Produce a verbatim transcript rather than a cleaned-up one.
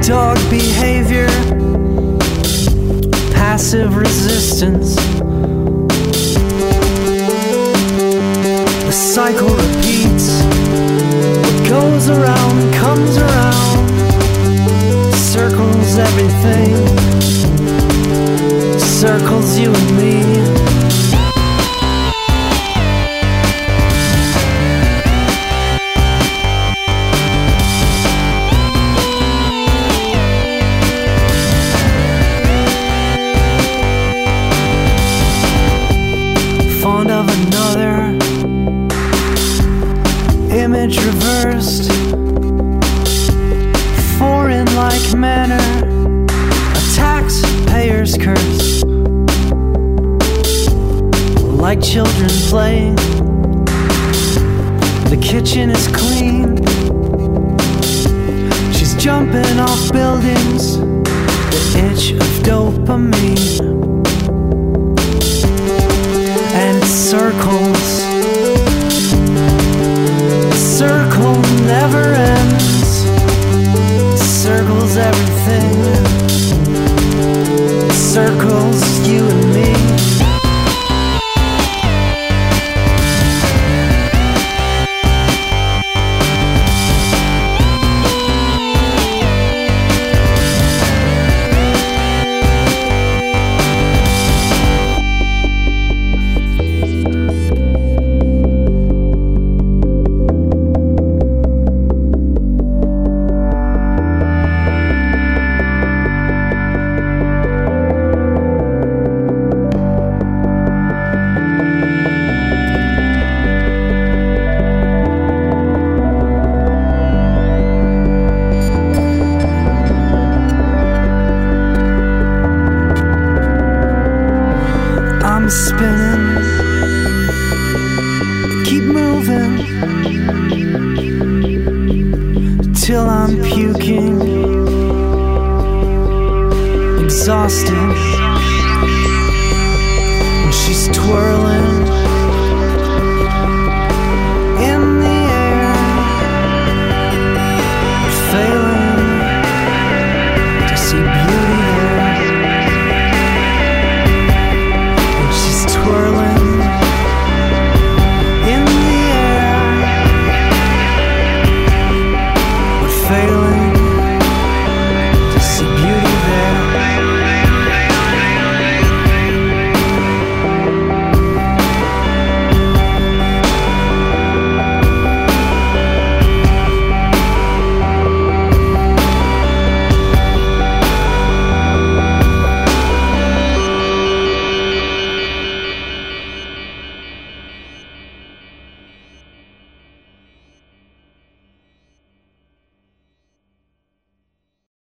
dog behavior, passive resistance. The cycle repeats. What goes around comes around, circles everything, circles you and me. Fond of another, image reversed, foreign-like manner, a taxpayer's curse. Like children playing, the kitchen is clean. She's jumping off buildings, the itch of dopamine. And circles, the circle never ends, circles everything, circles you and me. I'm spinning, keep moving till I'm puking, exhausted. And she's twirling in the air, failing.